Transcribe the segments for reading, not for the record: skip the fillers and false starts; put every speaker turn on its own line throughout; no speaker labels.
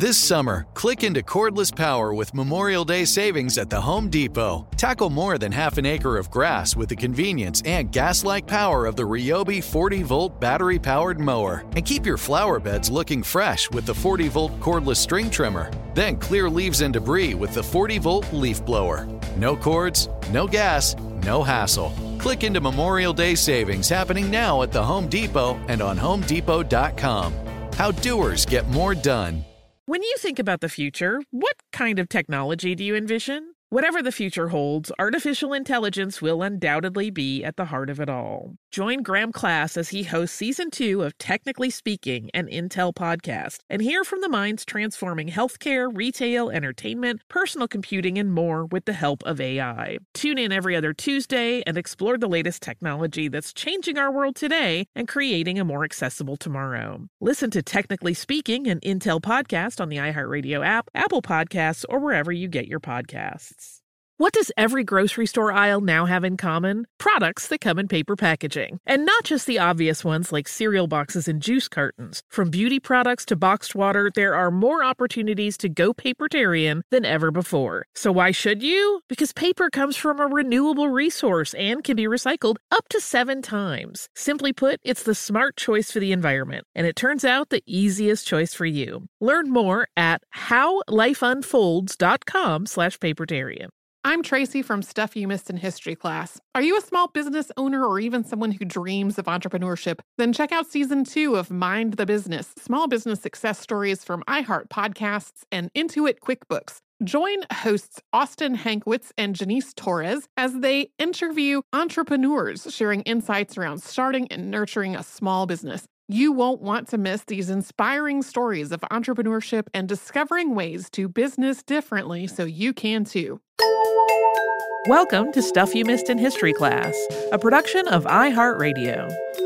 This summer, click into cordless power with Memorial Day savings at the Home Depot. Tackle more than half an acre of grass with the convenience and gas-like power of the Ryobi 40-volt battery-powered mower. And keep your flower beds looking fresh with the 40-volt cordless string trimmer. Then clear leaves and debris with the 40-volt leaf blower. No cords, no gas, no hassle. Click into Memorial Day savings happening now at the Home Depot and on HomeDepot.com. How doers get more done.
When you think about the future, what kind of technology do you envision? Whatever the future holds, artificial intelligence will undoubtedly be at the heart of it all. Join Graham Class as he hosts Season 2 of Technically Speaking, an Intel podcast, and hear from the minds transforming healthcare, retail, entertainment, personal computing, and more with the help of AI. Tune in every other Tuesday and explore the latest technology that's changing our world today and creating a more accessible tomorrow. Listen to Technically Speaking, an Intel podcast on the iHeartRadio app, Apple Podcasts, or wherever you get your podcasts. What does every grocery store aisle now have in common? Products that come in paper packaging. And not just the obvious ones like cereal boxes and juice cartons. From beauty products to boxed water, there are more opportunities to go papertarian than ever before. So why should you? Because paper comes from a renewable resource and can be recycled up to 7 times. Simply put, it's the smart choice for the environment. And it turns out the easiest choice for you. Learn more at howlifeunfolds.com/papertarian.
I'm Tracy from Stuff You Missed in History class. Are you a small business owner or even someone who dreams of entrepreneurship? Then check out Season 2 of Mind the Business, small business success stories from iHeart Podcasts and Intuit QuickBooks. Join hosts Austin Hankwitz and Janice Torres as they interview entrepreneurs sharing insights around starting and nurturing a small business. You won't want to miss these inspiring stories of entrepreneurship and discovering ways to business differently so you can too.
Welcome to Stuff You Missed in History Class, a production of iHeartRadio.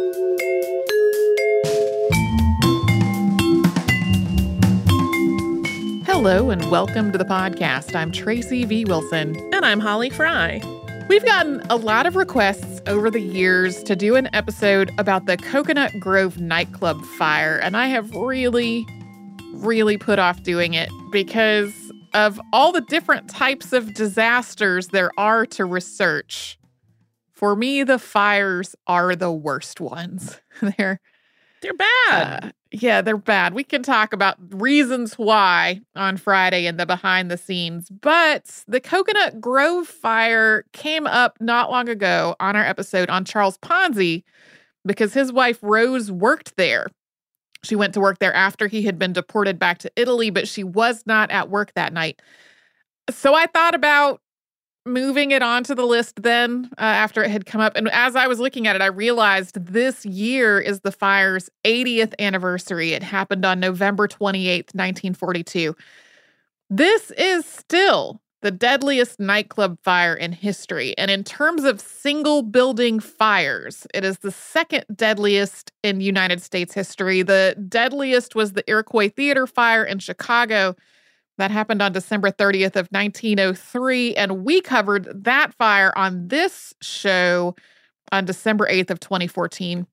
Hello and welcome to the podcast. I'm Tracy V. Wilson.
And I'm Holly Fry.
We've gotten a lot of requests over the years to do an episode about the Coconut Grove nightclub fire, and I have really put off doing it because of all the different types of disasters there are to research. For me, the fires are the worst ones. They're
bad.
Yeah, they're bad. We can talk about reasons why on Friday in the behind the scenes, but the Coconut Grove fire came up not long ago on our episode on Charles Ponzi because his wife Rose worked there. She went to work there after he had been deported back to Italy, but she was not at work that night. So I thought about moving it onto the list then after it had come up. And as I was looking at it, I realized this year is the fire's 80th anniversary. It happened on November 28th, 1942. This is still the deadliest nightclub fire in history. And in terms of single building fires, it is the second deadliest in United States history. The deadliest was the Iroquois Theater fire in Chicago. That happened on December 30th of 1903. And we covered that fire on this show on December 8th of 2014.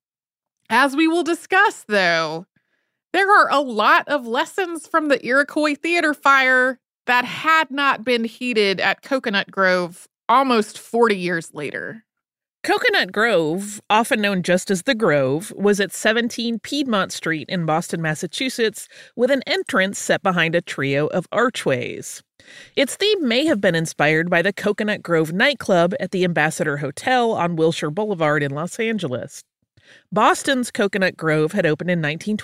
As we will discuss, though, there are a lot of lessons from the Iroquois Theater fire that had not been heeded at Coconut Grove almost 40 years later.
Coconut Grove, often known just as The Grove, was at 17 Piedmont Street in Boston, Massachusetts, with an entrance set behind a trio of archways. Its theme may have been inspired by the Coconut Grove nightclub at the Ambassador Hotel on Wilshire Boulevard in Los Angeles. Boston's Coconut Grove had opened in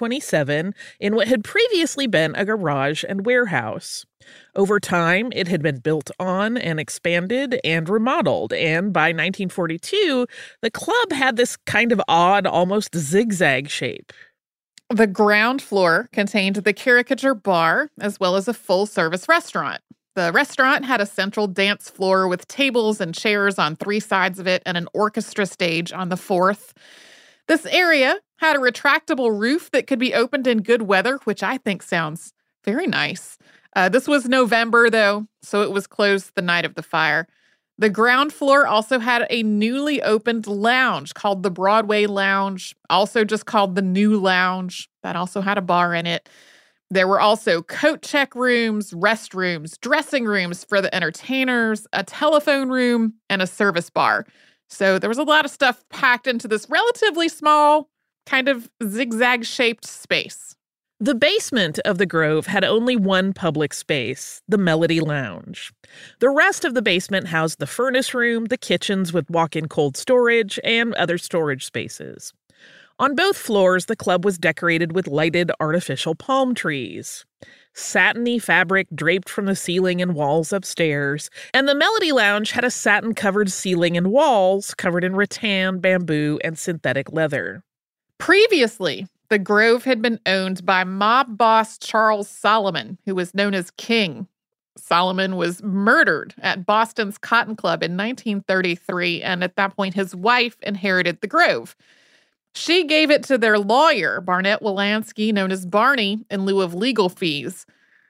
1927 in what had previously been a garage and warehouse. Over time, it had been built on and expanded and remodeled, and by 1942, the club had this kind of odd, almost zigzag shape.
The ground floor contained the Caricature Bar, as well as a full-service restaurant. The restaurant had a central dance floor with tables and chairs on 3 sides of it and an orchestra stage on the 4th. This area had a retractable roof that could be opened in good weather, which I think sounds very nice. This was November, though, so it was closed the night of the fire. The ground floor also had a newly opened lounge called the Broadway Lounge, also just called the New Lounge. That also had a bar in it. There were also coat check rooms, restrooms, dressing rooms for the entertainers, a telephone room, and a service bar. So there was a lot of stuff packed into this relatively small, kind of zigzag-shaped space.
The basement of the Grove had only one public space, the Melody Lounge. The rest of the basement housed the furnace room, the kitchens with walk-in cold storage, and other storage spaces. On both floors, the club was decorated with lighted artificial palm trees. Satiny fabric draped from the ceiling and walls upstairs, and the Melody Lounge had a satin-covered ceiling and walls covered in rattan, bamboo, and synthetic leather.
Previously, the Grove had been owned by mob boss Charles Solomon, who was known as King. Solomon was murdered at Boston's Cotton Club in 1933, and at that point, his wife inherited the Grove. She gave it to their lawyer, Barnett Wolanski, known as Barney, in lieu of legal fees.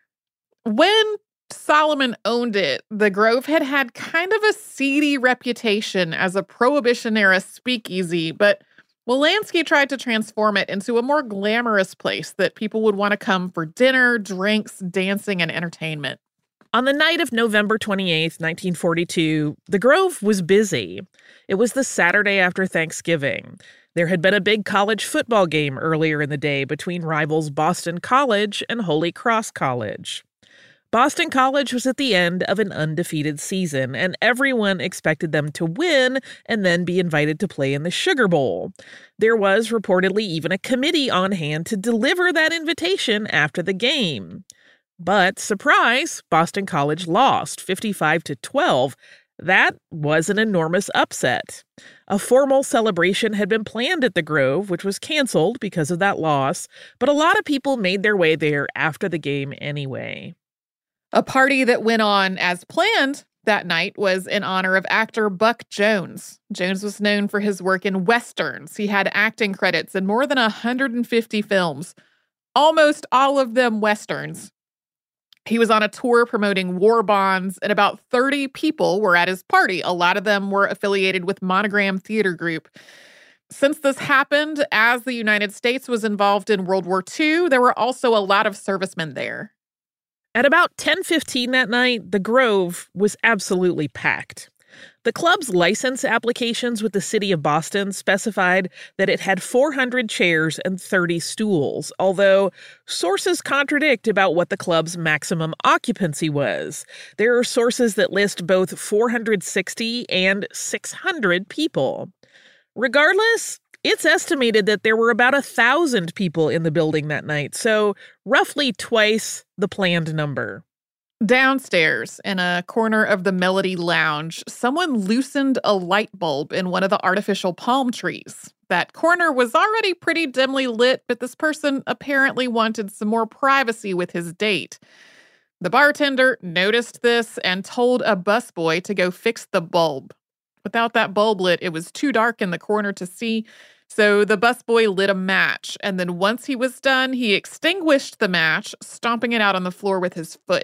When Solomon owned it, the Grove had had kind of a seedy reputation as a Prohibition-era speakeasy, but Wolanski tried to transform it into a more glamorous place that people would want to come for dinner, drinks, dancing, and entertainment.
On the night of November 28th, 1942, the Grove was busy. It was the Saturday after Thanksgiving. There had been a big college football game earlier in the day between rivals Boston College and Holy Cross College. Boston College was at the end of an undefeated season, and everyone expected them to win and then be invited to play in the Sugar Bowl. There was reportedly even a committee on hand to deliver that invitation after the game. But, surprise, Boston College lost 55-12. That was an enormous upset. A formal celebration had been planned at the Grove, which was canceled because of that loss, but a lot of people made their way there after the game anyway.
A party that went on as planned that night was in honor of actor Buck Jones. Jones was known for his work in westerns. He had acting credits in more than 150 films, almost all of them westerns. He was on a tour promoting war bonds, and about 30 people were at his party. A lot of them were affiliated with Monogram Theater Group. Since this happened as the United States was involved in World War II, there were also a lot of servicemen there.
At about 10:15 that night, the Grove was absolutely packed. The club's license applications with the city of Boston specified that it had 400 chairs and 30 stools, although sources contradict about what the club's maximum occupancy was. There are sources that list both 460 and 600 people. Regardless, it's estimated that there were about 1,000 people in the building that night, so roughly twice the planned number.
Downstairs, in a corner of the Melody Lounge, someone loosened a light bulb in one of the artificial palm trees. That corner was already pretty dimly lit, but this person apparently wanted some more privacy with his date. The bartender noticed this and told a busboy to go fix the bulb. Without that bulb lit, it was too dark in the corner to see, so the busboy lit a match, and then once he was done, he extinguished the match, stomping it out on the floor with his foot.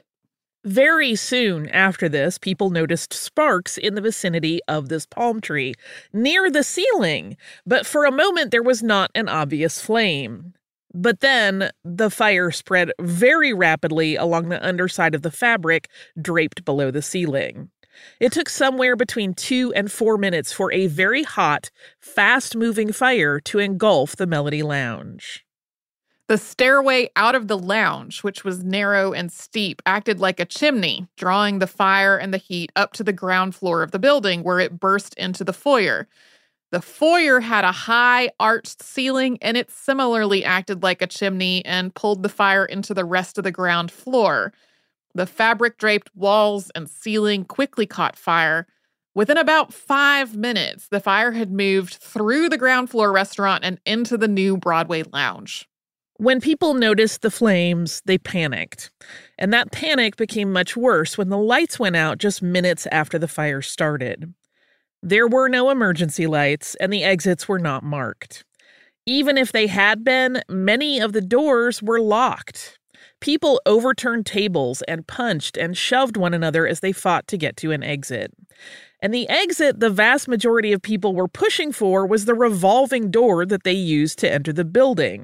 Very soon after this, people noticed sparks in the vicinity of this palm tree, near the ceiling, but for a moment there was not an obvious flame. But then the fire spread very rapidly along the underside of the fabric draped below the ceiling. It took somewhere between 2 and 4 minutes for a very hot, fast-moving fire to engulf the Melody Lounge.
The stairway out of the lounge, which was narrow and steep, acted like a chimney, drawing the fire and the heat up to the ground floor of the building, where it burst into the foyer. The foyer had a high, arched ceiling, and it similarly acted like a chimney and pulled the fire into the rest of the ground floor. The fabric-draped walls and ceiling quickly caught fire. Within about 5 minutes, the fire had moved through the ground floor restaurant and into the new Broadway lounge.
When people noticed the flames, they panicked. And that panic became much worse when the lights went out just minutes after the fire started. There were no emergency lights, and the exits were not marked. Even if they had been, many of the doors were locked. People overturned tables and punched and shoved one another as they fought to get to an exit. And the exit the vast majority of people were pushing for was the revolving door that they used to enter the building.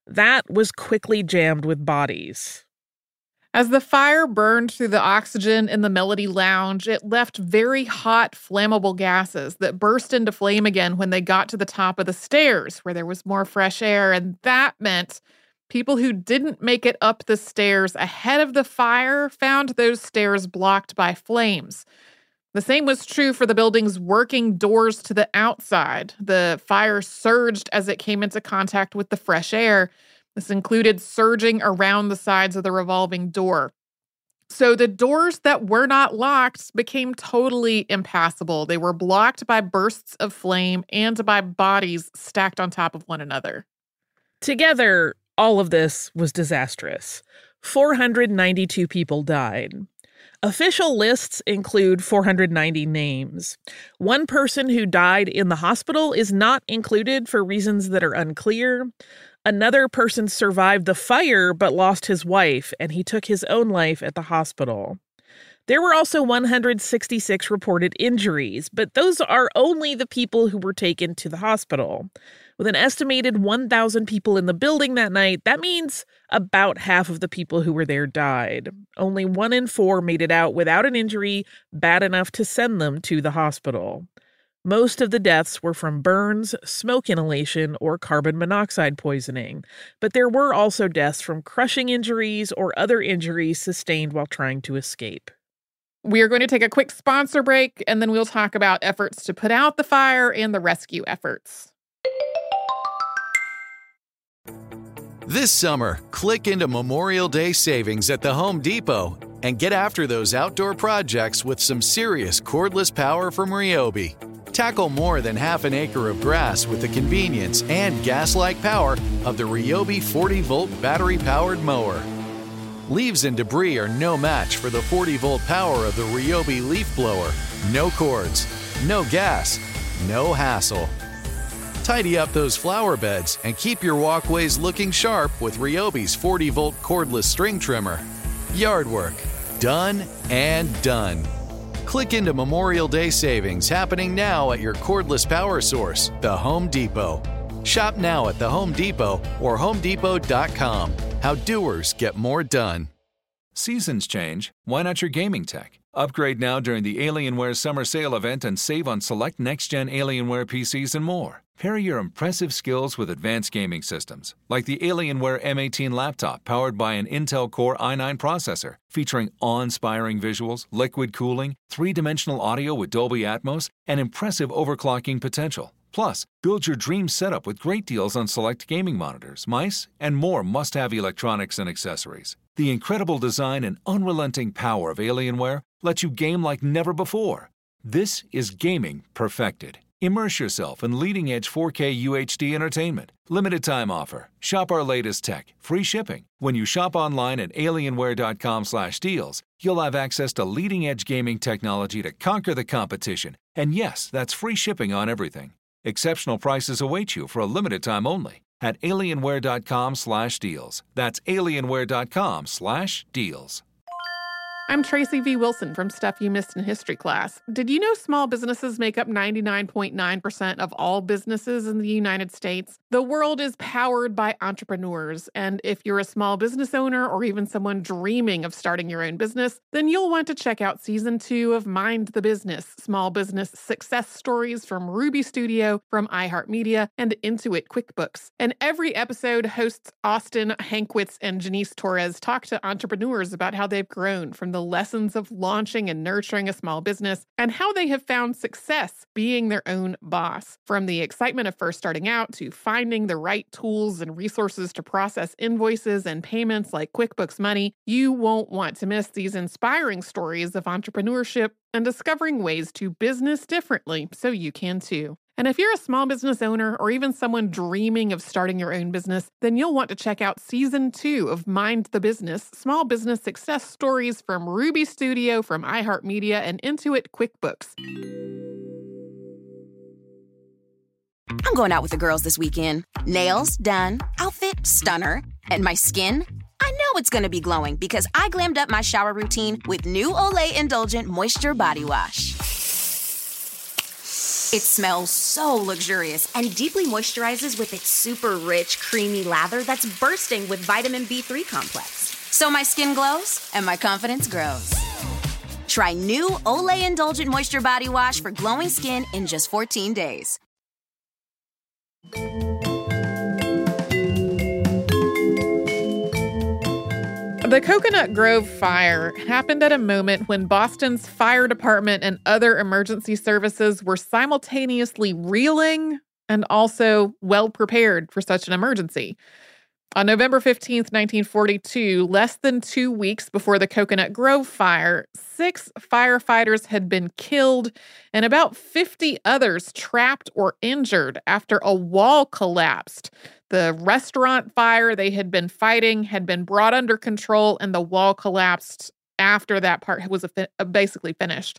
That was quickly jammed with bodies.
As the fire burned through the oxygen in the Melody Lounge, it left very hot, flammable gases that burst into flame again when they got to the top of the stairs, where there was more fresh air, and that meant people who didn't make it up the stairs ahead of the fire found those stairs blocked by flames. The same was true for the building's working doors to the outside. The fire surged as it came into contact with the fresh air. This included surging around the sides of the revolving door. So the doors that were not locked became totally impassable. They were blocked by bursts of flame and by bodies stacked on top of one another.
Together, all of this was disastrous. 492 people died. Official lists include 490 names. One person who died in the hospital is not included for reasons that are unclear. Another person survived the fire but lost his wife, and he took his own life at the hospital. There were also 166 reported injuries, but those are only the people who were taken to the hospital. With an estimated 1,000 people in the building that night, that means about half of the people who were there died. Only 1 in 4 made it out without an injury bad enough to send them to the hospital. Most of the deaths were from burns, smoke inhalation, or carbon monoxide poisoning, but there were also deaths from crushing injuries or other injuries sustained while trying to escape.
We are going to take a quick sponsor break, and then we'll talk about efforts to put out the fire and the rescue efforts.
This summer, click into Memorial Day savings at the Home Depot and get after those outdoor projects with some serious cordless power from Ryobi. Tackle more than half an acre of grass with the convenience and gas-like power of the Ryobi 40-volt battery-powered mower. Leaves and debris are no match for the 40-volt power of the Ryobi leaf blower. No cords, no gas, no hassle. Tidy up those flower beds and keep your walkways looking sharp with Ryobi's 40-volt cordless string trimmer. Yard work, done and done. Click into Memorial Day savings happening now at your cordless power source, the Home Depot. Shop now at the Home Depot or HomeDepot.com. How doers get more done.
Seasons change. Why not your gaming tech? Upgrade now during the Alienware Summer Sale event and save on select next-gen Alienware PCs and more. Pair your impressive skills with advanced gaming systems, like the Alienware M18 laptop powered by an Intel Core i9 processor, featuring awe-inspiring visuals, liquid cooling, 3-dimensional audio with Dolby Atmos, and impressive overclocking potential. Plus, build your dream setup with great deals on select gaming monitors, mice, and more must-have electronics and accessories. The incredible design and unrelenting power of Alienware let you game like never before. This is gaming perfected. Immerse yourself in leading-edge 4K UHD entertainment. Limited time offer. Shop our latest tech. Free shipping. When you shop online at alienware.com/deals, you'll have access to leading-edge gaming technology to conquer the competition. And yes, that's free shipping on everything. Exceptional prices await you for a limited time only at alienware.com/deals. That's alienware.com/deals.
I'm Tracy V. Wilson from Stuff You Missed in History Class. Did you know small businesses make up 99.9% of all businesses in the United States? The world is powered by entrepreneurs, and if you're a small business owner or even someone dreaming of starting your own business, then you'll want to check out Season 2 of Mind the Business, Small Business Success Stories from Ruby Studio, from iHeartMedia, and Intuit QuickBooks. And every episode, hosts Austin Hankwitz and Janice Torres talk to entrepreneurs about how they've grown from the lessons of launching and nurturing a small business and how they have found success being their own boss. From the excitement of first starting out to finding the right tools and resources to process invoices and payments like QuickBooks Money, you won't want to miss these inspiring stories of entrepreneurship and discovering ways to business differently so you can too. And if you're a small business owner or even someone dreaming of starting your own business, then you'll want to check out Season 2 of Mind the Business, Small Business Success Stories from Ruby Studio, from iHeartMedia, and Intuit QuickBooks.
I'm going out with the girls this weekend. Nails done, outfit stunner, and my skin? I know it's going to be glowing because I glammed up my shower routine with new Olay Indulgent Moisture Body Wash. It smells so luxurious and deeply moisturizes with its super rich, creamy lather that's bursting with vitamin B3 complex. So my skin glows and my confidence grows. Try new Olay Indulgent Moisture Body Wash for glowing skin in just 14 days.
The Coconut Grove fire happened at a moment when Boston's fire department and other emergency services were simultaneously reeling and also well prepared for such an emergency. On November 15th, 1942, less than 2 weeks before the Coconut Grove fire, 6 firefighters had been killed and about 50 others trapped or injured after a wall collapsed. The restaurant fire they had been fighting had been brought under control, and the wall collapsed after that part was basically finished.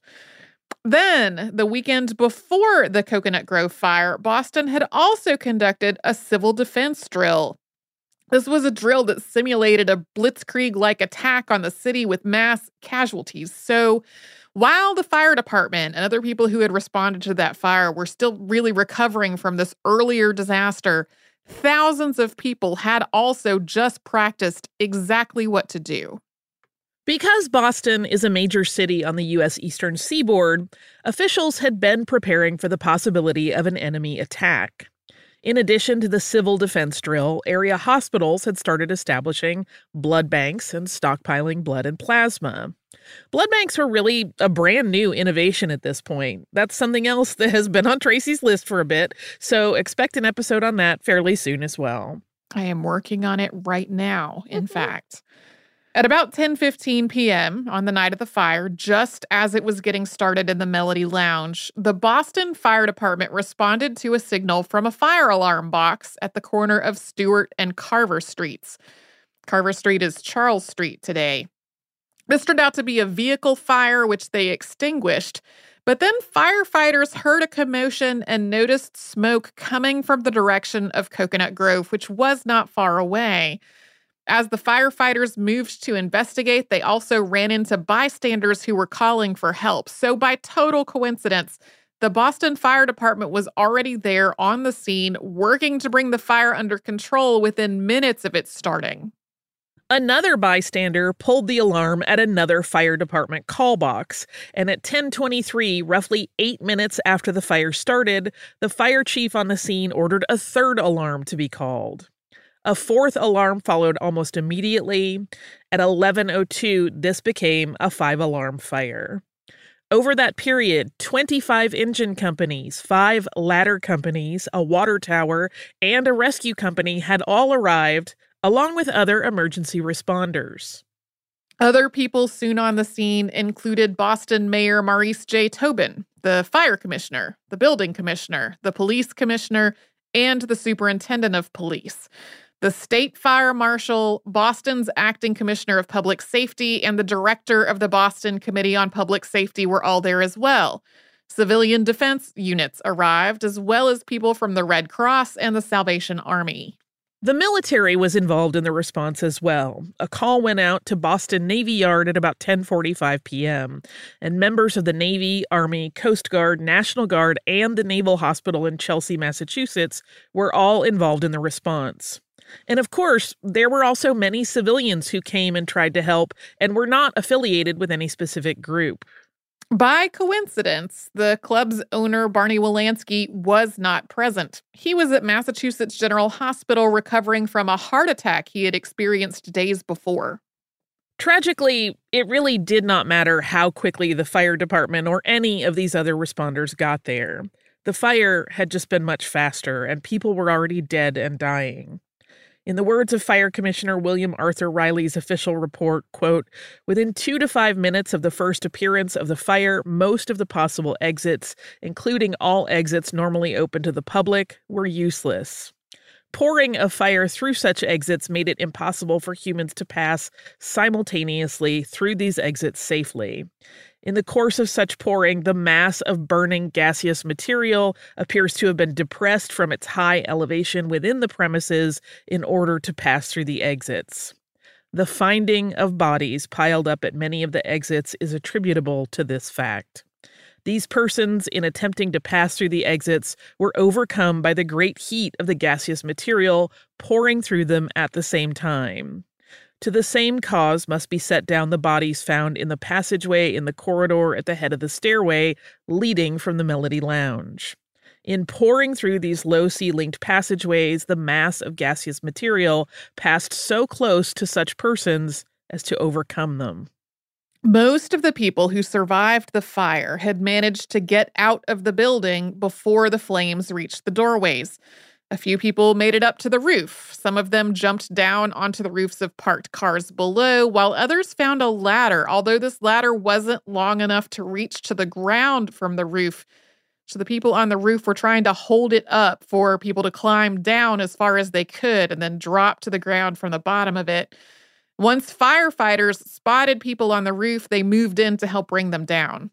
Then, the weekend before the Coconut Grove fire, Boston had also conducted a civil defense drill. This was a drill that simulated a blitzkrieg-like attack on the city with mass casualties. So, while the fire department and other people who had responded to that fire were still really recovering from this earlier disaster, thousands of people had also just practiced exactly what to do.
Because Boston is a major city on the U.S. eastern seaboard, officials had been preparing for the possibility of an enemy attack. In addition to the civil defense drill, area hospitals had started establishing blood banks and stockpiling blood and plasma. Blood banks were really a brand new innovation at this point. That's something else that has been on Tracy's list for a bit, so expect an episode on that fairly soon as well.
I am working on it right now, in fact. At about 10:15 p.m. on the night of the fire, just as it was getting started in the Melody Lounge, the Boston Fire Department responded to a signal from a fire alarm box at the corner of Stewart and Carver Streets. Carver Street is Charles Street today. This turned out to be a vehicle fire, which they extinguished. But then firefighters heard a commotion and noticed smoke coming from the direction of Coconut Grove, which was not far away. As the firefighters moved to investigate, they also ran into bystanders who were calling for help. So by total coincidence, the Boston Fire Department was already there on the scene, working to bring the fire under control within minutes of it starting.
Another bystander pulled the alarm at another fire department call box, and at 10:23, roughly 8 minutes after the fire started, the fire chief on the scene ordered a third alarm to be called. A fourth alarm followed almost immediately. At 11:02, this became a 5-alarm fire. Over that period, 25 engine companies, 5 ladder companies, a water tower, and a rescue company had all arrived, along with other emergency responders.
Other people soon on the scene included Boston Mayor Maurice J. Tobin, the fire commissioner, the building commissioner, the police commissioner, and the superintendent of police. The state fire marshal, Boston's acting commissioner of public safety, and the director of the Boston Committee on Public Safety were all there as well. Civilian defense units arrived, as well as people from the Red Cross and the Salvation Army.
The military was involved in the response as well. A call went out to Boston Navy Yard at about 10:45 p.m., and members of the Navy, Army, Coast Guard, National Guard, and the Naval Hospital in Chelsea, Massachusetts were all involved in the response. And of course, there were also many civilians who came and tried to help and were not affiliated with any specific group.
By coincidence, the club's owner, Barney Wilansky, was not present. He was at Massachusetts General Hospital recovering from a heart attack he had experienced days before.
Tragically, it really did not matter how quickly the fire department or any of these other responders got there. The fire had just been much faster, and people were already dead and dying. In the words of Fire Commissioner William Arthur Riley's official report, quote, "Within 2 to 5 minutes of the first appearance of the fire, most of the possible exits, including all exits normally open to the public, were useless. Pouring of fire through such exits made it impossible for humans to pass simultaneously through these exits safely. In the course of such pouring, the mass of burning gaseous material appears to have been depressed from its high elevation within the premises in order to pass through the exits. The finding of bodies piled up at many of the exits is attributable to this fact. These persons, in attempting to pass through the exits, were overcome by the great heat of the gaseous material pouring through them at the same time. To the same cause must be set down the bodies found in the passageway in the corridor at the head of the stairway leading from the Melody Lounge. In pouring through these low-ceilinged passageways, the mass of gaseous material passed so close to such persons as to overcome them.
Most of the people who survived the fire had managed to get out of the building before the flames reached the doorways. A few people made it up to the roof. Some of them jumped down onto the roofs of parked cars below, while others found a ladder, although this ladder wasn't long enough to reach to the ground from the roof. So the people on the roof were trying to hold it up for people to climb down as far as they could and then drop to the ground from the bottom of it. Once firefighters spotted people on the roof, they moved in to help bring them down.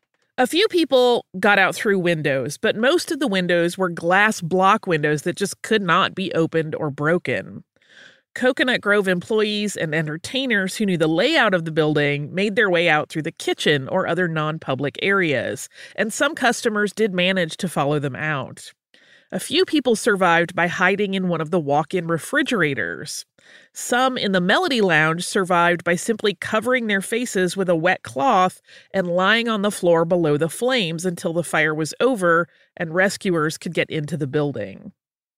A few people got out through windows, but most of the windows were glass block windows that just could not be opened or broken. Coconut Grove employees and entertainers who knew the layout of the building made their way out through the kitchen or other non-public areas, and some customers did manage to follow them out. A few people survived by hiding in one of the walk-in refrigerators. Some in the Melody Lounge survived by simply covering their faces with a wet cloth and lying on the floor below the flames until the fire was over and rescuers could get into the building.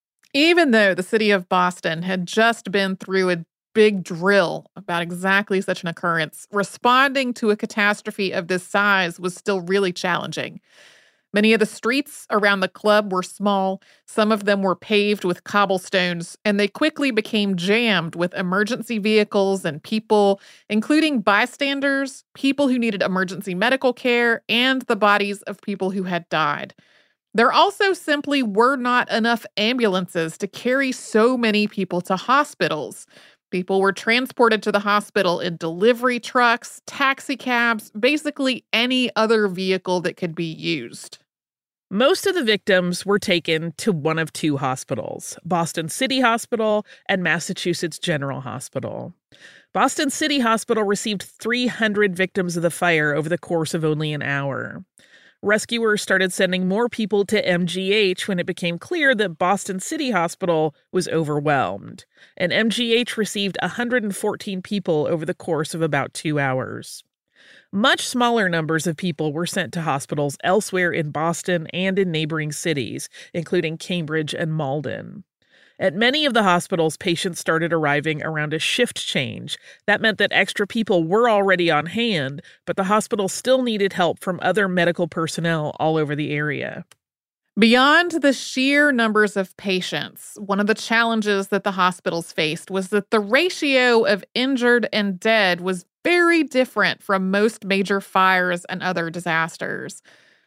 Even though the city of Boston had just been through a big drill about exactly such an occurrence, responding to a catastrophe of this size was still really challenging. Many of the streets around the club were small. Some of them were paved with cobblestones, and they quickly became jammed with emergency vehicles and people, including bystanders, people who needed emergency medical care, and the bodies of people who had died. There also simply were not enough ambulances to carry so many people to hospitals. People were transported to the hospital in delivery trucks, taxi cabs, basically any other vehicle that could be used.
Most of the victims were taken to one of two hospitals, Boston City Hospital and Massachusetts General Hospital. Boston City Hospital received 300 victims of the fire over the course of only an hour. Rescuers started sending more people to MGH when it became clear that Boston City Hospital was overwhelmed, and MGH received 114 people over the course of about 2 hours. Much smaller numbers of people were sent to hospitals elsewhere in Boston and in neighboring cities, including Cambridge and Malden. At many of the hospitals, patients started arriving around a shift change. That meant that extra people were already on hand, but the hospital still needed help from other medical personnel all over the area.
Beyond the sheer numbers of patients, one of the challenges that the hospitals faced was that the ratio of injured and dead was very different from most major fires and other disasters.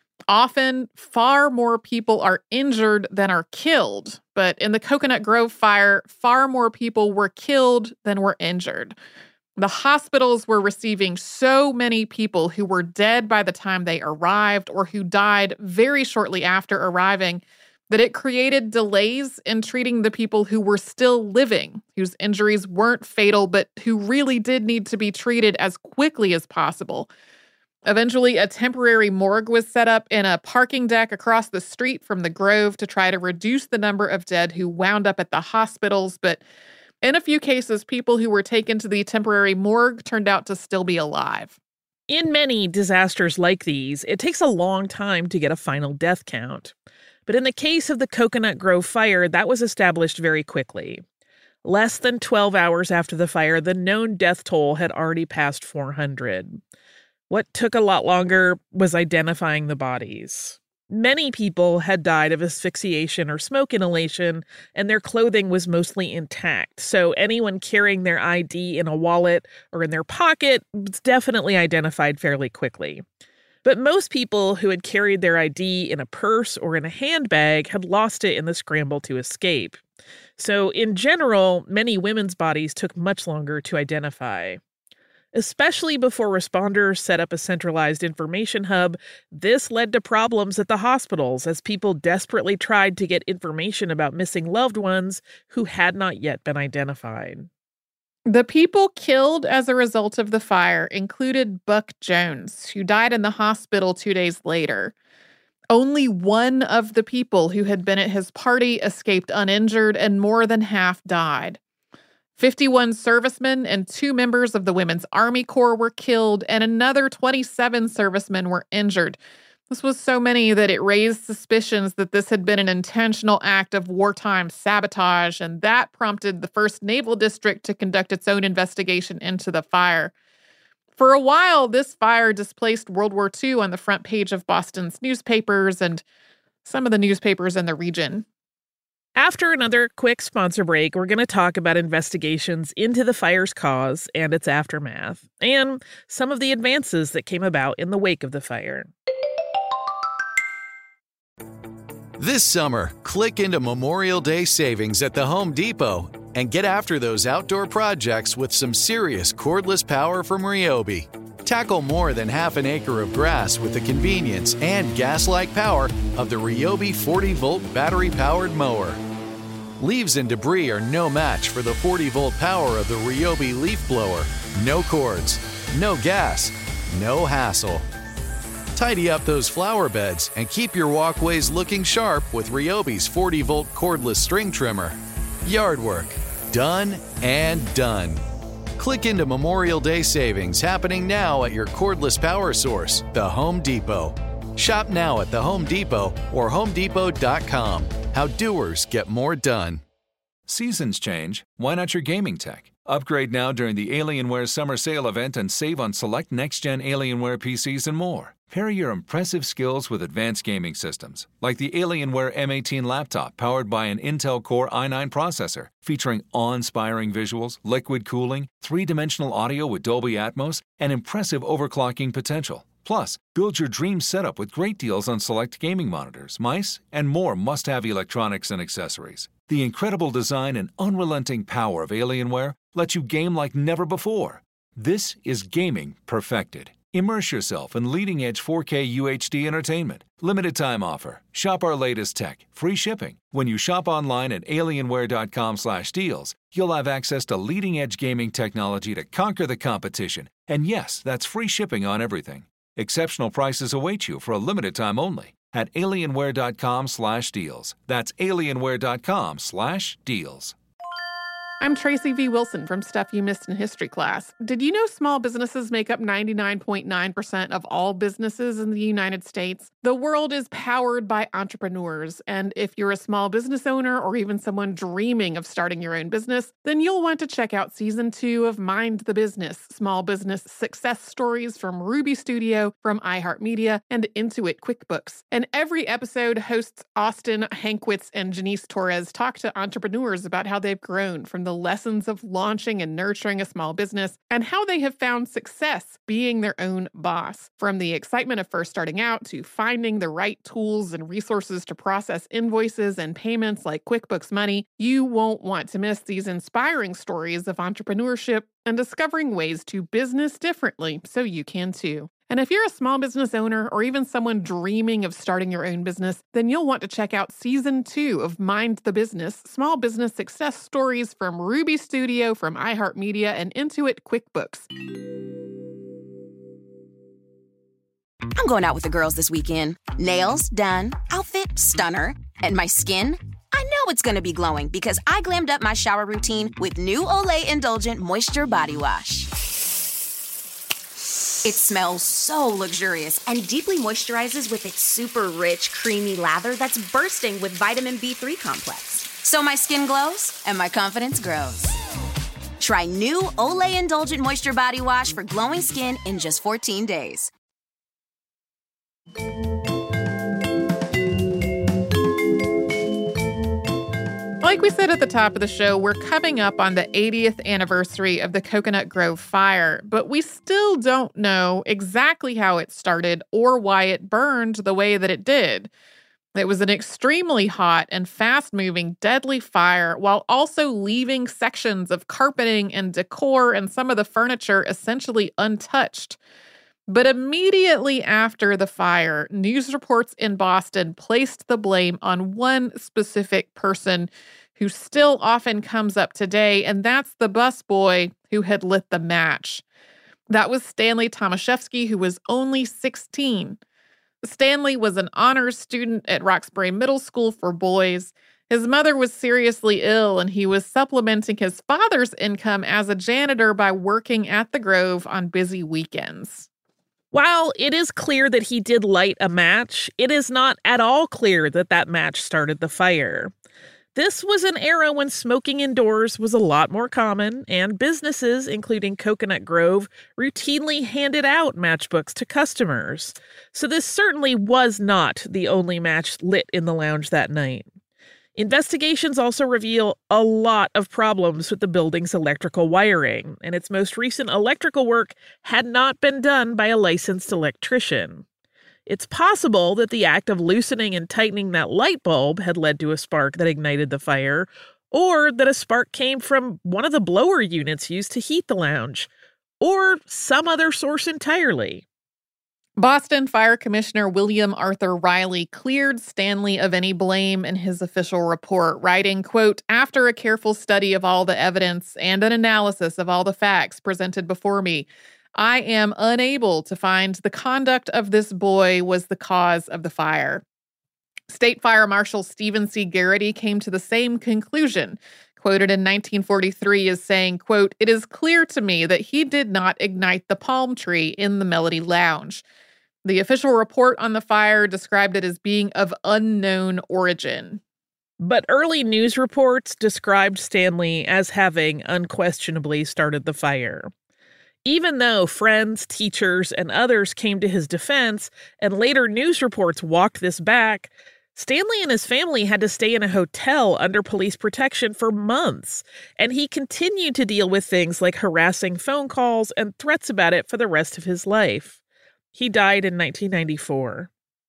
Often, far more people are injured than are killed, but in the Coconut Grove fire, far more people were killed than were injured. The hospitals were receiving so many people who were dead by the time they arrived or who died very shortly after arriving that it created delays in treating the people who were still living, whose injuries weren't fatal, but who really did need to be treated as quickly as possible. Eventually, a temporary morgue was set up in a parking deck across the street from the Grove to try to reduce the number of dead who wound up at the hospitals, but in a few cases, people who were taken to the temporary morgue turned out to still be alive.
In many disasters like these, it takes a long time to get a final death count. But in the case of the Coconut Grove fire, that was established very quickly. Less than 12 hours after the fire, the known death toll had already passed 400. What took a lot longer was identifying the bodies. Many people had died of asphyxiation or smoke inhalation, and their clothing was mostly intact, so anyone carrying their ID in a wallet or in their pocket was definitely identified fairly quickly. But most people who had carried their ID in a purse or in a handbag had lost it in the scramble to escape. So in general, many women's bodies took much longer to identify. Especially before responders set up a centralized information hub, this led to problems at the hospitals as people desperately tried to get information about missing loved ones who had not yet been identified.
The people killed as a result of the fire included Buck Jones, who died in the hospital 2 days later. Only one of the people who had been at his party escaped uninjured, and more than half died. 51 servicemen and 2 members of the Women's Army Corps were killed, and another 27 servicemen were injured. This was so many that it raised suspicions that this had been an intentional act of wartime sabotage, and that prompted the 1st Naval District to conduct its own investigation into the fire. For a while, this fire displaced World War II on the front page of Boston's newspapers and some of the newspapers in the region.
After another quick sponsor break, we're going to talk about investigations into the fire's cause and its aftermath, and some of the advances that came about in the wake of the fire.
This summer, click into Memorial Day savings at the Home Depot and get after those outdoor projects with some serious cordless power from Ryobi. Tackle more than half an acre of grass with the convenience and gas-like power of the Ryobi 40-volt battery-powered mower. Leaves and debris are no match for the 40-volt power of the Ryobi leaf blower. No cords, no gas, no hassle. Tidy up those flower beds and keep your walkways looking sharp with Ryobi's 40-volt cordless string trimmer. Yard work, done and done. Click into Memorial Day savings happening now at your cordless power source, the Home Depot. Shop now at the Home Depot or HomeDepot.com. How doers get more done.
Seasons change. Why not your gaming tech? Upgrade now during the Alienware Summer Sale event and save on select next-gen Alienware PCs and more. Pair your impressive skills with advanced gaming systems, like the Alienware M18 laptop powered by an Intel Core i9 processor, featuring awe-inspiring visuals, liquid cooling, 3-dimensional audio with Dolby Atmos, and impressive overclocking potential. Plus, build your dream setup with great deals on select gaming monitors, mice, and more must-have electronics and accessories. The incredible design and unrelenting power of Alienware let you game like never before. This is gaming perfected. Immerse yourself in leading-edge 4K UHD entertainment. Limited time offer. Shop our latest tech. Free shipping. When you shop online at alienware.com/deals, you'll have access to leading-edge gaming technology to conquer the competition. And yes, that's free shipping on everything. Exceptional prices await you for a limited time only at alienware.com/deals. That's alienware.com/deals.
I'm Tracy V. Wilson from Stuff You Missed in History class. Did you know small businesses make up 99.9% of all businesses in the United States? The world is powered by entrepreneurs, and if you're a small business owner or even someone dreaming of starting your own business, then you'll want to check out Season 2 of Mind the Business, Small Business Success Stories from Ruby Studio, from iHeartMedia, and Intuit QuickBooks. And every episode, hosts Austin Hankwitz and Janice Torres talk to entrepreneurs about how they've grown from the lessons of launching and nurturing a small business and how they have found success being their own boss. From the excitement of first starting out to finding the right tools and resources to process invoices and payments like QuickBooks Money, you won't want to miss these inspiring stories of entrepreneurship and discovering ways to business differently so you can too. And if you're a small business owner or even someone dreaming of starting your own business, then you'll want to check out Season 2 of Mind the Business, Small Business Success Stories from Ruby Studio, from iHeartMedia, and Intuit QuickBooks.
I'm going out with the girls this weekend. Nails done, outfit stunner, and my skin? I know it's going to be glowing because I glammed up my shower routine with new Olay Indulgent Moisture Body Wash. It smells so luxurious and deeply moisturizes with its super rich, creamy lather that's bursting with vitamin B3 complex. So my skin glows and my confidence grows. Try new Olay Indulgent Moisture Body Wash for glowing skin in just 14 days.
Like we said at the top of the show, we're coming up on the 80th anniversary of the Coconut Grove fire, but we still don't know exactly how it started or why it burned the way that it did. It was an extremely hot and fast-moving, deadly fire, while also leaving sections of carpeting and decor and some of the furniture essentially untouched. But immediately after the fire, news reports in Boston placed the blame on one specific person who still often comes up today, and that's the busboy who had lit the match. That was Stanley Tomaszewski, who was only 16. Stanley was an honors student at Roxbury Middle School for boys. His mother was seriously ill, and he was supplementing his father's income as a janitor by working at the Grove on busy weekends.
While it is clear that he did light a match, it is not at all clear that that match started the fire. This was an era when smoking indoors was a lot more common, and businesses, including Coconut Grove, routinely handed out matchbooks to customers. So this certainly was not the only match lit in the lounge that night. Investigations also reveal a lot of problems with the building's electrical wiring, and its most recent electrical work had not been done by a licensed electrician. It's possible that the act of loosening and tightening that light bulb had led to a spark that ignited the fire, or that a spark came from one of the blower units used to heat the lounge, or some other source entirely.
Boston Fire Commissioner William Arthur Riley cleared Stanley of any blame in his official report, writing, quote, "After a careful study of all the evidence and an analysis of all the facts presented before me, I am unable to find the conduct of this boy was the cause of the fire." State Fire Marshal Stephen C. Garrity came to the same conclusion, quoted in 1943 as saying, quote, "It is clear to me that he did not ignite the palm tree in the Melody Lounge." The official report on the fire described it as being of unknown origin.
But early news reports described Stanley as having unquestionably started the fire. Even though friends, teachers, and others came to his defense, and later news reports walked this back, Stanley and his family had to stay in a hotel under police protection for months, and he continued to deal with things like harassing phone calls and threats about it for the rest of his life. He died in 1994.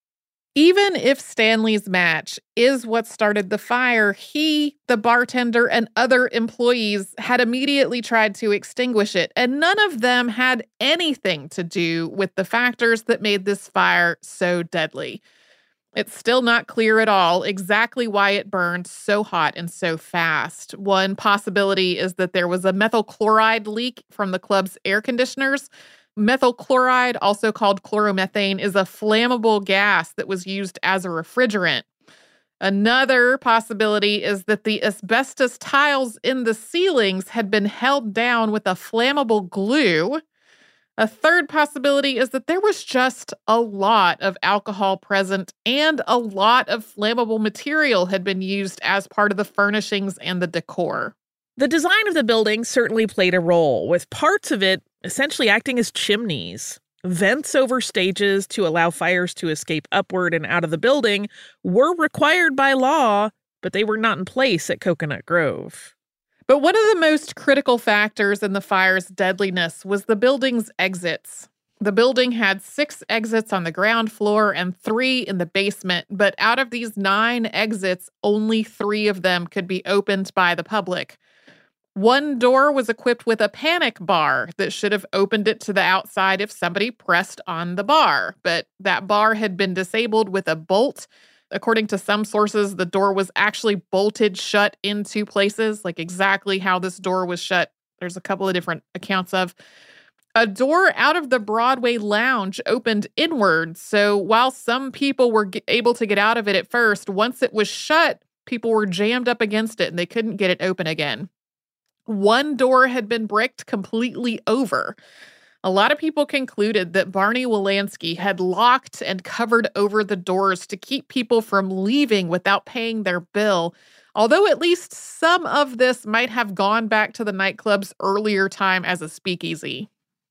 Even if Stanley's match is what started the fire, he, the bartender, and other employees had immediately tried to extinguish it, and none of them had anything to do with the factors that made this fire so deadly. It's still not clear at all exactly why it burned so hot and so fast. One possibility is that there was a methyl chloride leak from the club's air conditioners. Methyl chloride, also called chloromethane, is a flammable gas that was used as a refrigerant. Another possibility is that the asbestos tiles in the ceilings had been held down with a flammable glue. A third possibility is that there was just a lot of alcohol present and a lot of flammable material had been used as part of the furnishings and the decor.
The design of the building certainly played a role, with parts of it essentially acting as chimneys. Vents over stages to allow fires to escape upward and out of the building were required by law, but they were not in place at Coconut Grove.
But one of the most critical factors in the fire's deadliness was the building's exits. The building had 6 exits on the ground floor and 3 in the basement, but out of these 9 exits, only 3 of them could be opened by the public. One door was equipped with a panic bar that should have opened it to the outside if somebody pressed on the bar, but that bar had been disabled with a bolt. According to some sources, the door was actually bolted shut in 2 places, like exactly how this door was shut. There's a couple of different accounts of. A door out of the Broadway lounge opened inward, so while some people were able to get out of it at first, once it was shut, people were jammed up against it and they couldn't get it open again. One door had been bricked completely over. A lot of people concluded that Barney Wolanski had locked and covered over the doors to keep people from leaving without paying their bill, although at least some of this might have gone back to the nightclub's earlier time as a speakeasy.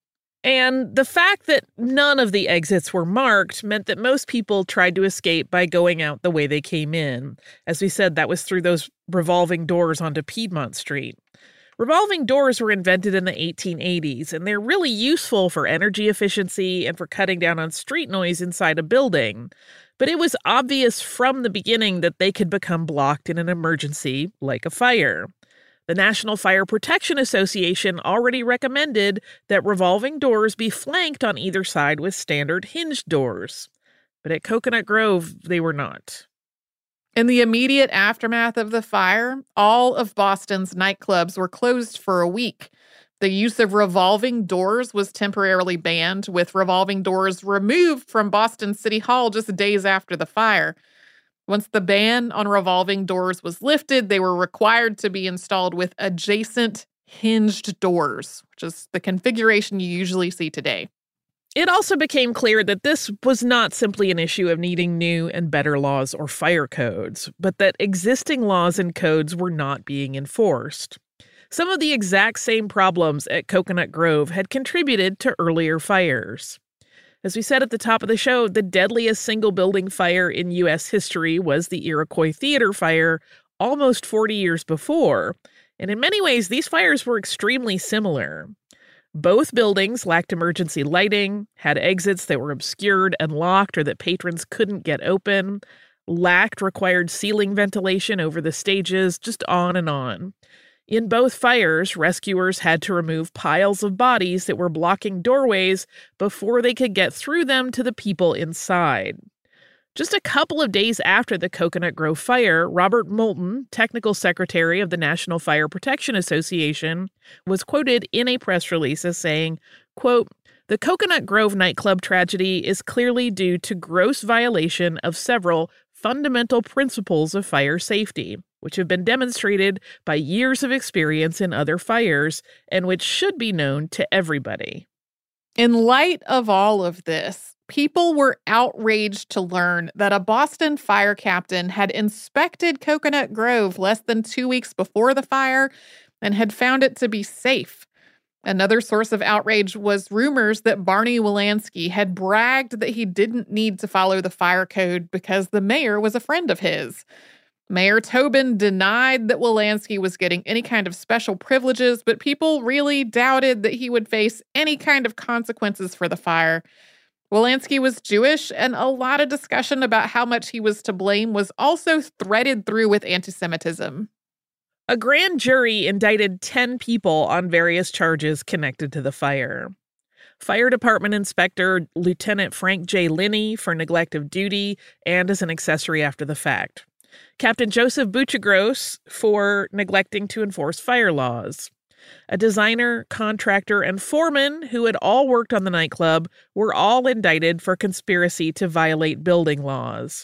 And the fact that none of the exits were marked meant that most people tried to escape by going out the way they came in. As we said, that was through those revolving doors onto Piedmont Street. Revolving doors were invented in the 1880s, and they're really useful for energy efficiency and for cutting down on street noise inside a building. But it was obvious from the beginning that they could become blocked in an emergency, like a fire. The National Fire Protection Association already recommended that revolving doors be flanked on either side with standard hinged doors. But at Coconut Grove, they were not.
In the immediate aftermath of the fire, all of Boston's nightclubs were closed for a week. The use of revolving doors was temporarily banned, with revolving doors removed from Boston City Hall just days after the fire. Once the ban on revolving doors was lifted, they were required to be installed with adjacent hinged doors, which is the configuration you usually see today.
It also became clear that this was not simply an issue of needing new and better laws or fire codes, but that existing laws and codes were not being enforced. Some of the exact same problems at Coconut Grove had contributed to earlier fires. As we said at the top of the show, the deadliest single-building fire in U.S. history was the Iroquois Theater fire almost 40 years before, and in many ways, these fires were extremely similar. Both buildings lacked emergency lighting, had exits that were obscured and locked or that patrons couldn't get open, lacked required ceiling ventilation over the stages, just on and on. In both fires, rescuers had to remove piles of bodies that were blocking doorways before they could get through them to the people inside. Just a couple of days after the Coconut Grove fire, Robert Moulton, technical secretary of the National Fire Protection Association, was quoted in a press release as saying, quote, "The Coconut Grove nightclub tragedy is clearly due to gross violation of several fundamental principles of fire safety, which have been demonstrated by years of experience in other fires and which should be known to everybody."
In light of all of this, people were outraged to learn that a Boston fire captain had inspected Coconut Grove less than 2 weeks before the fire and had found it to be safe. Another source of outrage was rumors that Barney Wilansky had bragged that he didn't need to follow the fire code because the mayor was a friend of his. Mayor Tobin denied that Wilansky was getting any kind of special privileges, but people really doubted that he would face any kind of consequences for the fire. Wilansky was Jewish, and a lot of discussion about how much he was to blame was also threaded through with anti-Semitism.
A grand jury indicted 10 people on various charges connected to the fire. Fire Department Inspector Lieutenant Frank J. Linney for neglect of duty and as an accessory after the fact. Captain Joseph Buchagros for neglecting to enforce fire laws. A designer, contractor, and foreman who had all worked on the nightclub were all indicted for conspiracy to violate building laws.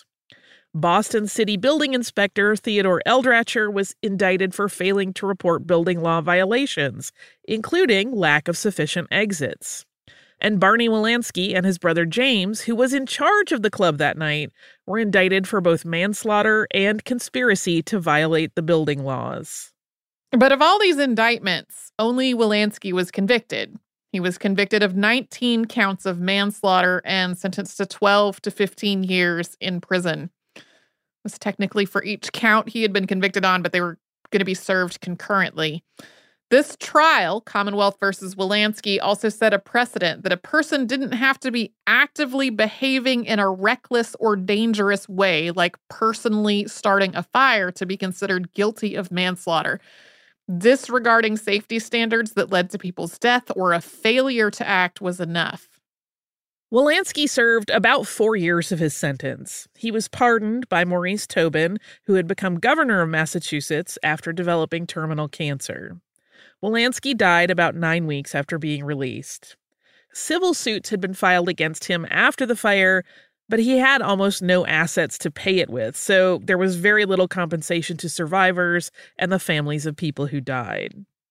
Boston City Building Inspector Theodore Eldracher was indicted for failing to report building law violations, including lack of sufficient exits. And Barney Wilansky and his brother James, who was in charge of the club that night, were indicted for both manslaughter and conspiracy to violate the building laws.
But of all these indictments, only Wilansky was convicted. He was convicted of 19 counts of manslaughter and sentenced to 12 to 15 years in prison. It was technically for each count he had been convicted on, but they were going to be served concurrently. This trial, Commonwealth versus Wilansky, also set a precedent that a person didn't have to be actively behaving in a reckless or dangerous way, like personally starting a fire, to be considered guilty of manslaughter. Disregarding safety standards that led to people's death or a failure to act was enough.
Wilansky served about 4 years of his sentence. He was pardoned by Maurice Tobin, who had become governor of Massachusetts after developing terminal cancer. Wilansky died about 9 weeks after being released. Civil suits had been filed against him after the fire, but he had almost no assets to pay it with, so there was very little compensation to survivors and the families of people who died.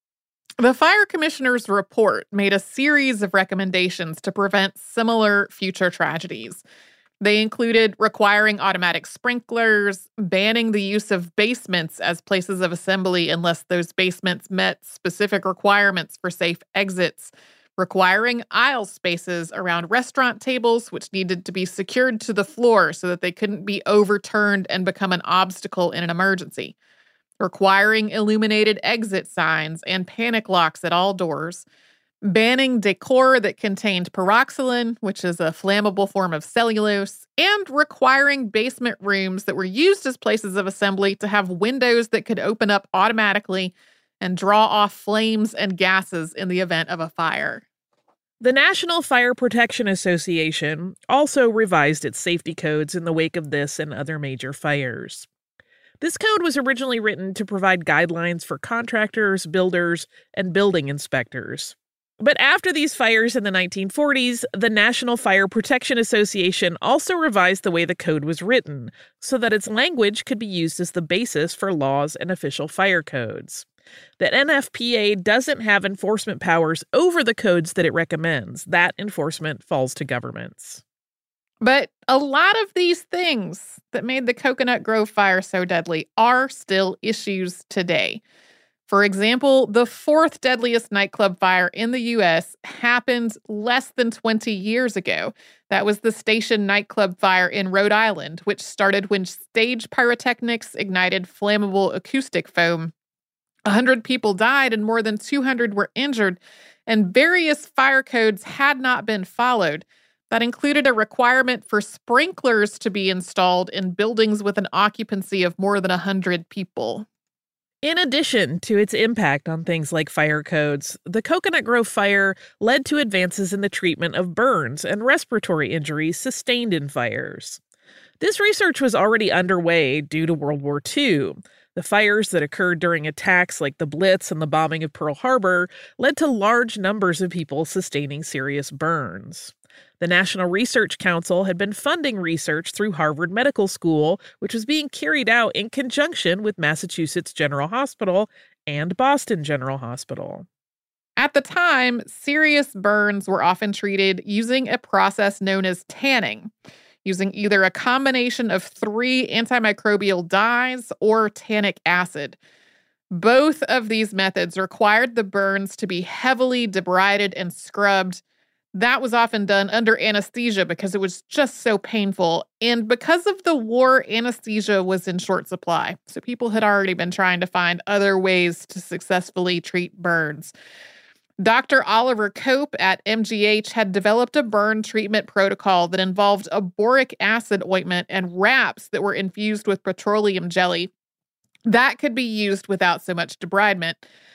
The fire commissioner's report made a series of recommendations to prevent similar future tragedies. They included requiring automatic sprinklers, banning the use of basements as places of assembly unless those basements met specific requirements for safe exits, requiring aisle spaces around restaurant tables, which needed to be secured to the floor so that they couldn't be overturned and become an obstacle in an emergency, requiring illuminated exit signs and panic locks at all doors, banning decor that contained peroxylin, which is a flammable form of cellulose, and requiring basement rooms that were used as places of assembly to have windows that could open up automatically and draw off flames and gases in the event of a fire.
The National Fire Protection Association also revised its safety codes in the wake of this and other major fires. This code was originally written to provide guidelines for contractors, builders, and building inspectors. But after these fires in the 1940s, the National Fire Protection Association also revised the way the code was written so that its language could be used as the basis for laws and official fire codes. The NFPA doesn't have enforcement powers over the codes that it recommends. That enforcement falls to governments.
But a lot of these things that made the Coconut Grove fire so deadly are still issues today. For example, the fourth deadliest nightclub fire in the U.S. happened less than 20 years ago. That was the Station nightclub fire in Rhode Island, which started when stage pyrotechnics ignited flammable acoustic foam. 100 people died and more than 200 were injured, and various fire codes had not been followed. That included a requirement for sprinklers to be installed in buildings with an occupancy of more than 100 people.
In addition to its impact on things like fire codes, the Coconut Grove fire led to advances in the treatment of burns and respiratory injuries sustained in fires. This research was already underway due to World War II. The fires that occurred during attacks like the Blitz and the bombing of Pearl Harbor led to large numbers of people sustaining serious burns. The National Research Council had been funding research through Harvard Medical School, which was being carried out in conjunction with Massachusetts General Hospital and Boston General Hospital.
At the time, serious burns were often treated using a process known as tanning, using either a combination of 3 antimicrobial dyes or tannic acid. Both of these methods required the burns to be heavily debrided and scrubbed. That was often done under anesthesia because it was just so painful. And because of the war, anesthesia was in short supply. So people had already been trying to find other ways to successfully treat burns. Dr. Oliver Cope at MGH had developed a burn treatment protocol that involved a boric acid ointment and wraps that were infused with petroleum jelly. That could be used without so much debridement.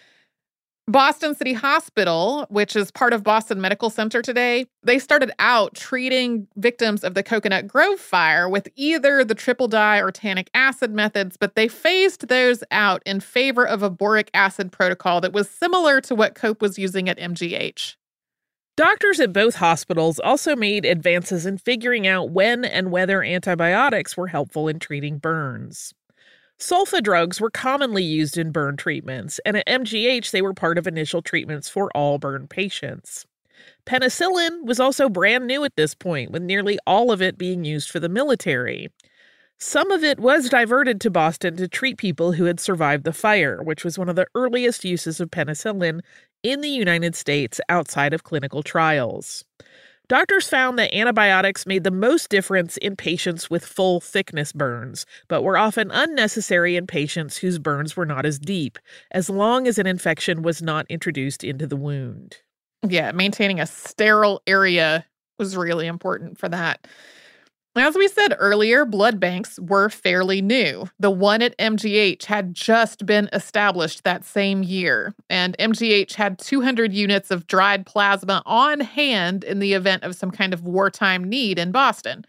Boston City Hospital, which is part of Boston Medical Center today, they started out treating victims of the Coconut Grove fire with either the triple dye or tannic acid methods, but they phased those out in favor of a boric acid protocol that was similar to what Cope was using at MGH.
Doctors at both hospitals also made advances in figuring out when and whether antibiotics were helpful in treating burns. Sulfa drugs were commonly used in burn treatments, and at MGH they were part of initial treatments for all burn patients. Penicillin was also brand new at this point, with nearly all of it being used for the military. Some of it was diverted to Boston to treat people who had survived the fire, which was one of the earliest uses of penicillin in the United States outside of clinical trials. Doctors found that antibiotics made the most difference in patients with full-thickness burns, but were often unnecessary in patients whose burns were not as deep, as long as an infection was not introduced into the wound.
Yeah, maintaining a sterile area was really important for that. As we said earlier, blood banks were fairly new. The one at MGH had just been established that same year, and MGH had 200 units of dried plasma on hand in the event of some kind of wartime need in Boston.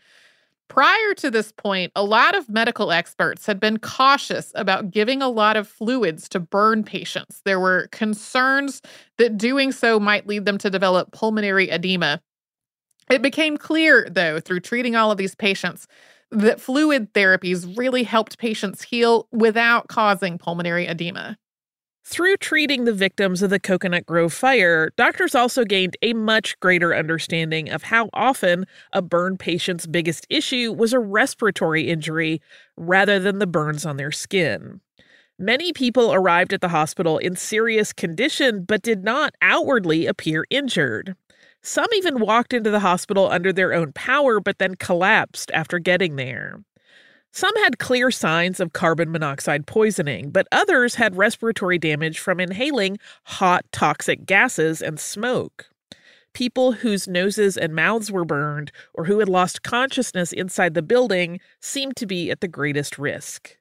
Prior to this point, a lot of medical experts had been cautious about giving a lot of fluids to burn patients. There were concerns that doing so might lead them to develop pulmonary edema. It became clear, though, through treating all of these patients, that fluid therapies really helped patients heal without causing pulmonary edema.
Through treating the victims of the Coconut Grove fire, doctors also gained a much greater understanding of how often a burn patient's biggest issue was a respiratory injury rather than the burns on their skin. Many people arrived at the hospital in serious condition but did not outwardly appear injured. Some even walked into the hospital under their own power, but then collapsed after getting there. Some had clear signs of carbon monoxide poisoning, but others had respiratory damage from inhaling hot, toxic gases and smoke. People whose noses and mouths were burned or who had lost consciousness inside the building seemed to be at the greatest risk.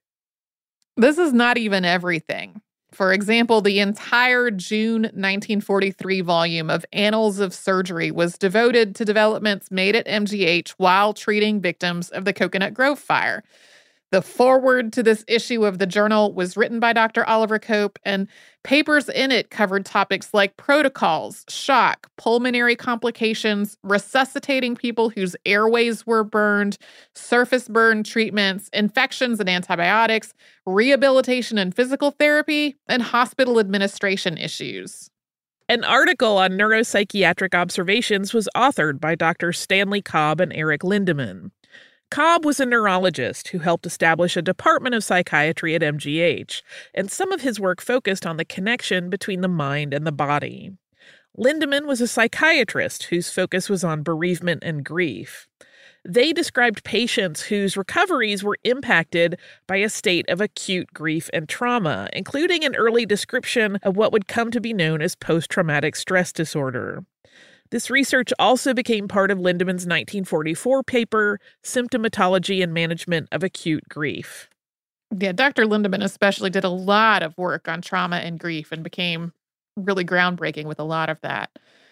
This is not even everything. For example, the entire June 1943 volume of Annals of Surgery was devoted to developments made at MGH while treating victims of the Coconut Grove fire. The foreword to this issue of the journal was written by Dr. Oliver Cope, and papers in it covered topics like protocols, shock, pulmonary complications, resuscitating people whose airways were burned, surface burn treatments, infections and antibiotics, rehabilitation and physical therapy, and hospital administration issues.
An article on neuropsychiatric observations was authored by Dr. Stanley Cobb and Eric Lindemann. Cobb was a neurologist who helped establish a department of psychiatry at MGH, and some of his work focused on the connection between the mind and the body. Lindemann was a psychiatrist whose focus was on bereavement and grief. They described patients whose recoveries were impacted by a state of acute grief and trauma, including an early description of what would come to be known as post-traumatic stress disorder. This research also became part of Lindemann's 1944 paper, Symptomatology and Management of Acute Grief.
Yeah, Dr. Lindemann especially did a lot of work on trauma and grief and became really groundbreaking with a lot of that.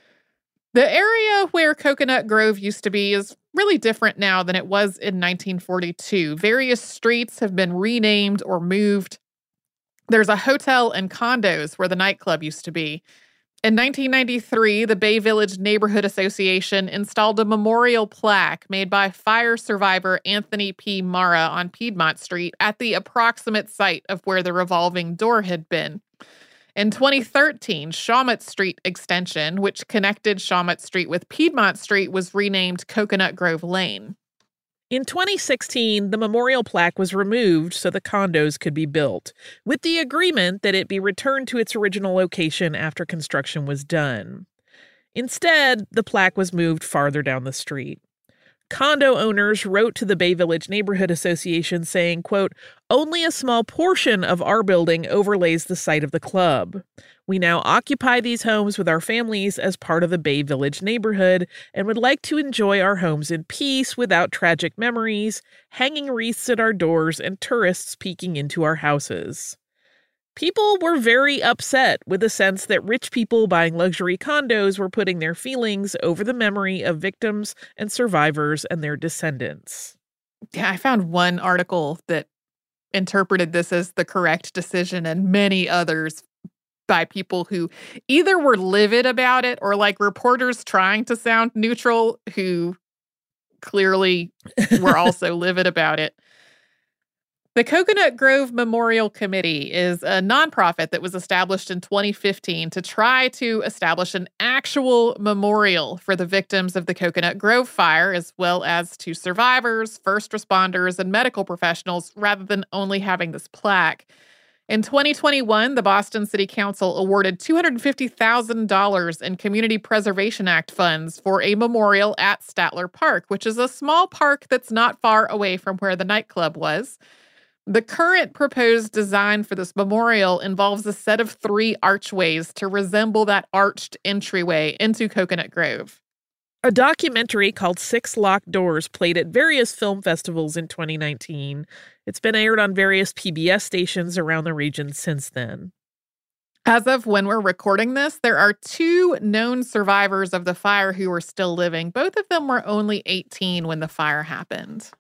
The area where Coconut Grove used to be is really different now than it was in 1942. Various streets have been renamed or moved. There's a hotel and condos where the nightclub used to be. In 1993, the Bay Village Neighborhood Association installed a memorial plaque made by fire survivor Anthony P. Mara on Piedmont Street at the approximate site of where the revolving door had been. In 2013, Shawmut Street Extension, which connected Shawmut Street with Piedmont Street, was renamed Coconut Grove Lane.
In 2016, the memorial plaque was removed so the condos could be built, with the agreement that it be returned to its original location after construction was done. Instead, the plaque was moved farther down the street. Condo owners wrote to the Bay Village Neighborhood Association saying, quote, "Only a small portion of our building overlays the site of the club. We now occupy these homes with our families as part of the Bay Village neighborhood and would like to enjoy our homes in peace without tragic memories, hanging wreaths at our doors, and tourists peeking into our houses." People were very upset with the sense that rich people buying luxury condos were putting their feelings over the memory of victims and survivors and their descendants.
Yeah, I found one article that interpreted this as the correct decision and many others by people who either were livid about it or like reporters trying to sound neutral who clearly were also livid about it. The Coconut Grove Memorial Committee is a nonprofit that was established in 2015 to try to establish an actual memorial for the victims of the Coconut Grove fire, as well as to survivors, first responders, and medical professionals, rather than only having this plaque. In 2021, the Boston City Council awarded $250,000 in Community Preservation Act funds for a memorial at Statler Park, which is a small park that's not far away from where the nightclub was. The current proposed design for this memorial involves a set of 3 archways to resemble that arched entryway into Coconut Grove.
A documentary called 6 Locked Doors played at various film festivals in 2019. It's been aired on various PBS stations around the region since then.
As of when we're recording this, there are 2 known survivors of the fire who are still living. Both of them were only 18 when the fire happened.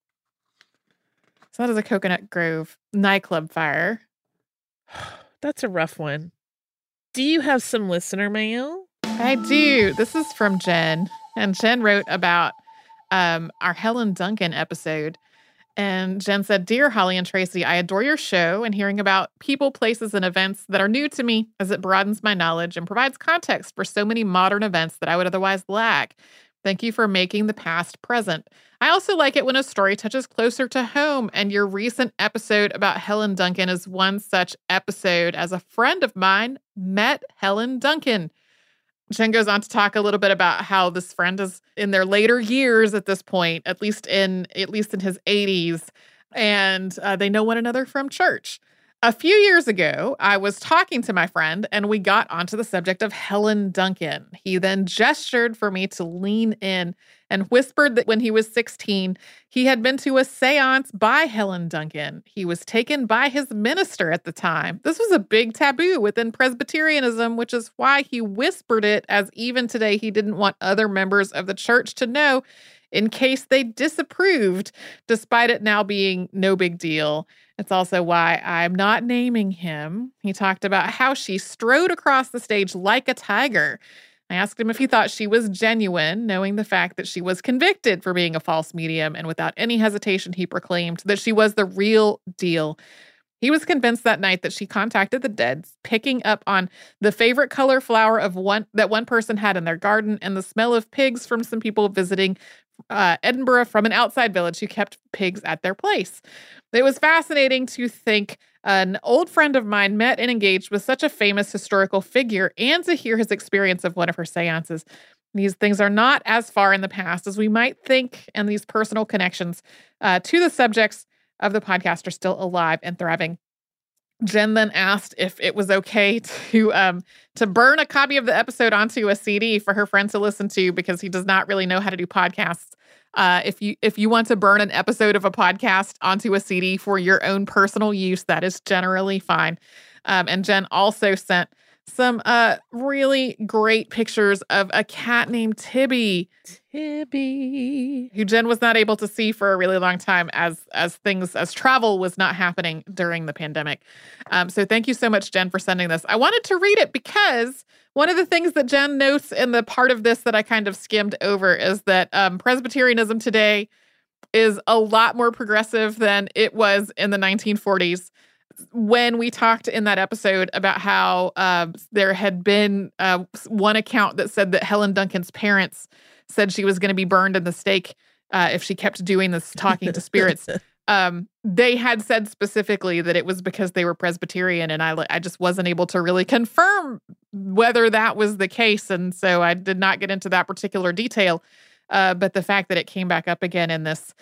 So that is a Coconut Grove nightclub fire.
That's a rough one. Do you have some listener mail?
I do. This is from Jen. And Jen wrote about our Helen Duncan episode. And Jen said, "Dear Holly and Tracy, I adore your show and hearing about people, places, and events that are new to me as it broadens my knowledge and provides context for so many modern events that I would otherwise lack. Thank you for making the past present. I also like it when a story touches closer to home, and your recent episode about Helen Duncan is one such episode, as a friend of mine met Helen Duncan." Jen goes on to talk a little bit about how this friend is in their later years at this point, at least in his 80s, and they know one another from church. A few years ago, I was talking to my friend, and we got onto the subject of Helen Duncan. He then gestured for me to lean in and whispered that when he was 16, he had been to a seance by Helen Duncan. He was taken by his minister at the time. This was a big taboo within Presbyterianism, which is why he whispered it, as even today he didn't want other members of the church to know in case they disapproved, despite it now being no big deal. It's also why I'm not naming him. He talked about how she strode across the stage like a tiger. I asked him if he thought she was genuine, knowing the fact that she was convicted for being a false medium, and without any hesitation, he proclaimed that she was the real deal. He was convinced that night that she contacted the dead, picking up on the favorite color flower of one person had in their garden and the smell of pigs from some people visiting Edinburgh from an outside village who kept pigs at their place. It was fascinating to think an old friend of mine met and engaged with such a famous historical figure, and to hear his experience of one of her seances. These things are not as far in the past as we might think, and these personal connections to the subjects of the podcast are still alive and thriving. Jen then asked if it was okay to burn a copy of the episode onto a CD for her friend to listen to, because he does not really know how to do podcasts. If you want to burn an episode of a podcast onto a CD for your own personal use, that is generally fine. And Jen also sent some really great pictures of a cat named Tibby, who Jen was not able to see for a really long time as travel was not happening during the pandemic. So thank you so much, Jen, for sending this. I wanted to read it because one of the things that Jen notes in the part of this that I kind of skimmed over is that Presbyterianism today is a lot more progressive than it was in the 1940s. When we talked in that episode about how there had been one account that said that Helen Duncan's parents said she was going to be burned in the stake if she kept doing this talking to spirits. They had said specifically that it was because they were Presbyterian, and I just wasn't able to really confirm whether that was the case, and so I did not get into that particular detail. But the fact that it came back up again in this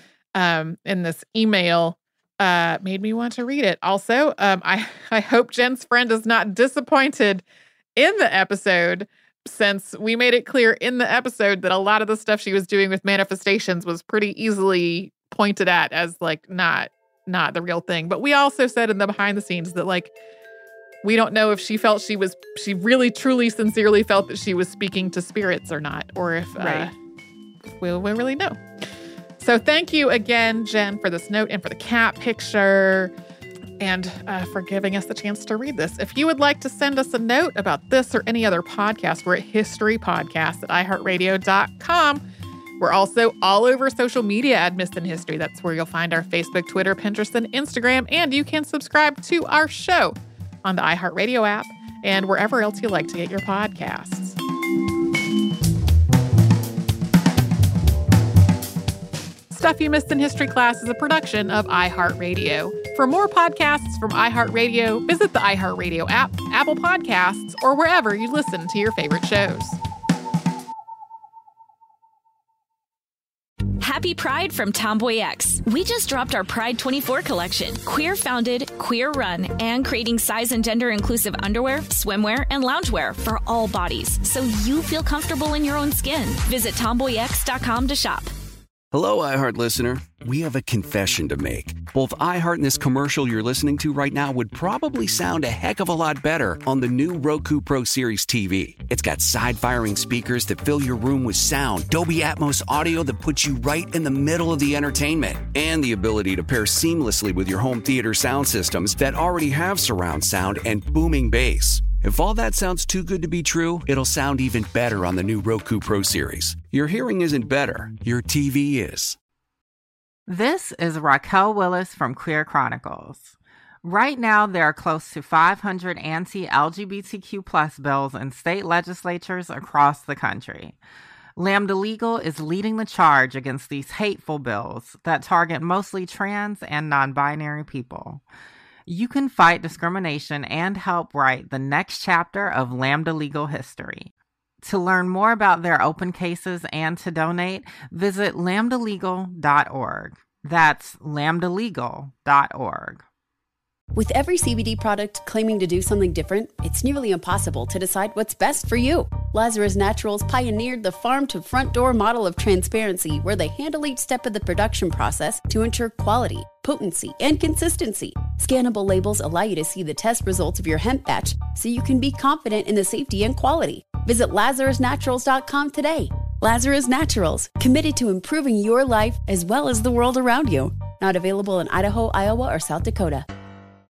email made me want to read it. Also, I hope Jen's friend is not disappointed in the episode, since we made it clear in the episode that a lot of the stuff she was doing with manifestations was pretty easily pointed at as like not the real thing. But we also said in the behind the scenes that like we don't know if she really truly sincerely felt that she was speaking to spirits or not, or if we'll really know. So thank you again, Jen, for this note and for the cat picture, and for giving us the chance to read this. If you would like to send us a note about this or any other podcast, we're at historypodcast@iheartradio.com. We're also all over social media at Missed in History. That's where you'll find our Facebook, Twitter, Pinterest, and Instagram. And you can subscribe to our show on the iHeartRadio app and wherever else you like to get your podcasts. Stuff You Missed in History Class is a production of iHeartRadio. For more podcasts from iHeartRadio, visit the iHeartRadio app, Apple Podcasts, or wherever you listen to your favorite shows.
Happy Pride from Tomboy X. We just dropped our Pride 24 collection. Queer founded, queer run, and creating size and gender inclusive underwear, swimwear, and loungewear for all bodies, so you feel comfortable in your own skin. Visit tomboyx.com to shop.
Hello, iHeart listener. We have a confession to make. Both iHeart and this commercial you're listening to right now would probably sound a heck of a lot better on the new Roku Pro Series TV. It's got side-firing speakers that fill your room with sound, Dolby Atmos audio that puts you right in the middle of the entertainment, and the ability to pair seamlessly with your home theater sound systems that already have surround sound and booming bass. If all that sounds too good to be true, it'll sound even better on the new Roku Pro Series. Your hearing isn't better, your TV is.
This is Raquel Willis from Queer Chronicles. Right now, there are close to 500 anti-LGBTQ+ bills in state legislatures across the country. Lambda Legal is leading the charge against these hateful bills that target mostly trans and non-binary people. You can fight discrimination and help write the next chapter of Lambda Legal history. To learn more about their open cases and to donate, visit lambdalegal.org. That's lambdalegal.org.
With every CBD product claiming to do something different, it's nearly impossible to decide what's best for you. Lazarus Naturals pioneered the farm-to-front-door model of transparency, where they handle each step of the production process to ensure quality, potency, and consistency. Scannable labels allow you to see the test results of your hemp batch, so you can be confident in the safety and quality. Visit LazarusNaturals.com today. Lazarus Naturals, committed to improving your life as well as the world around you. Not available in Idaho, Iowa, or South Dakota.